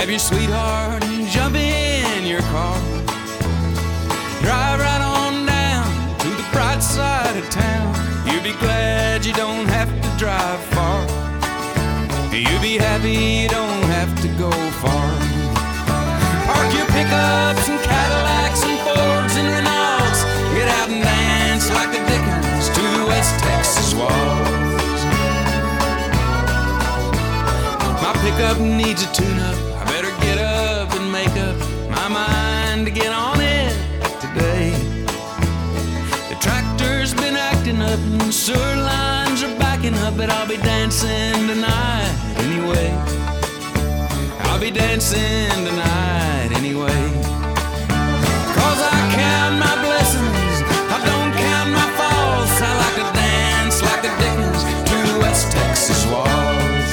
Grab your sweetheart and jump in your car. Drive right on down to the bright side of town. You'll be glad you don't have to drive far. You'll be happy you don't have to go far. Park your pickups and Cadillacs and Fords and Renaults. Get out and dance like the Dickens to the West Texas waltz. My pickup needs a tune-up. I better get up and make up my mind to get on it today. The tractor's been acting up and sewer lines are backing up, but I'll be dancing tonight anyway. I'll be dancing tonight anyway. 'Cause I count my blessings, I don't count my faults. I like to dance like the Dickens to the West Texas waltz.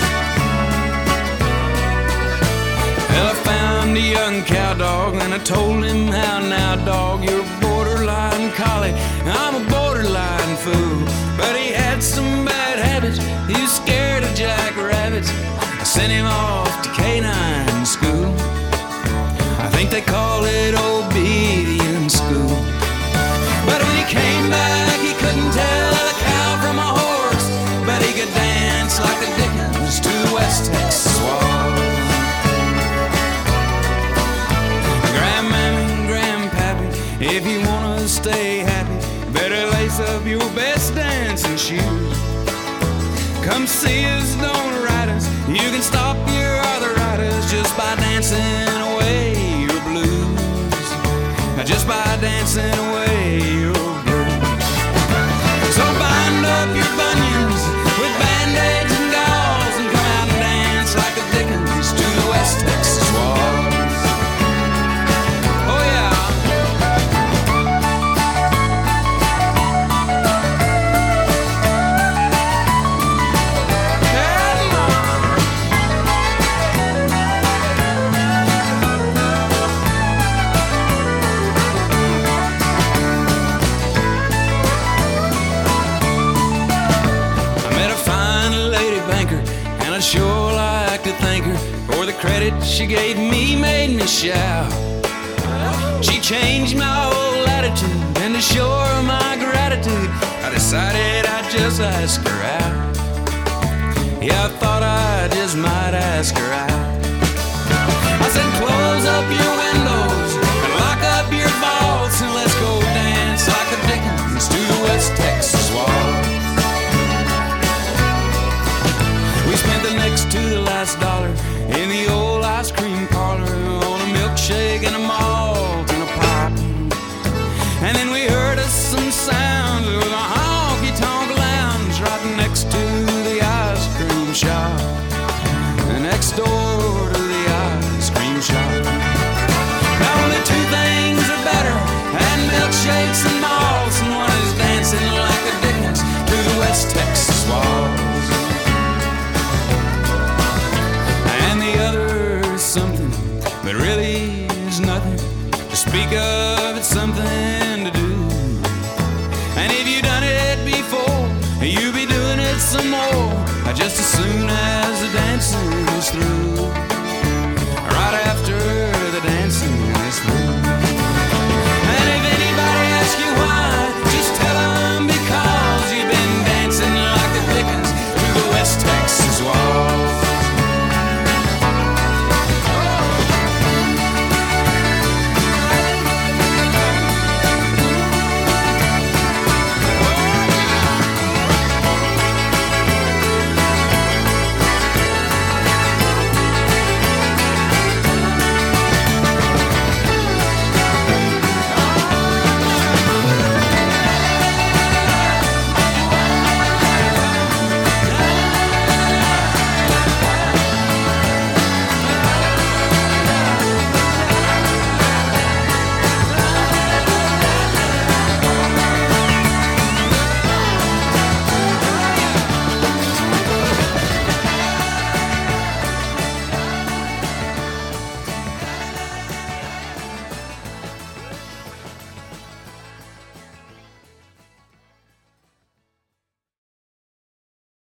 Well, I found a young cow dog and I told him, how now, dog, you're a borderline collie, I'm a borderline fool. But he had some bad habits, he was scared of jackrabbits. I sent him off to canine school. I think they call it obedience school. But when he came back, he couldn't tell a cow from a horse, but he could dance like the Dickens to the West Texas waltz. Grandmammy, Grandpappy, if you wanna stay happy, better lace up your best dancing shoes. Come see us, don't write us. You can stop your arthritis just by dancing away your blues. Just by dancing away your blues. So bind up your bunions with band-aids and gauze and come out and dance like the Dickens to the West Texas waltz. Oh yeah. I sure like to thank her for the credit she gave me, made me shout. She changed my whole attitude, and to show her my gratitude, I decided I'd just ask her out. Yeah, I thought I just might ask her out.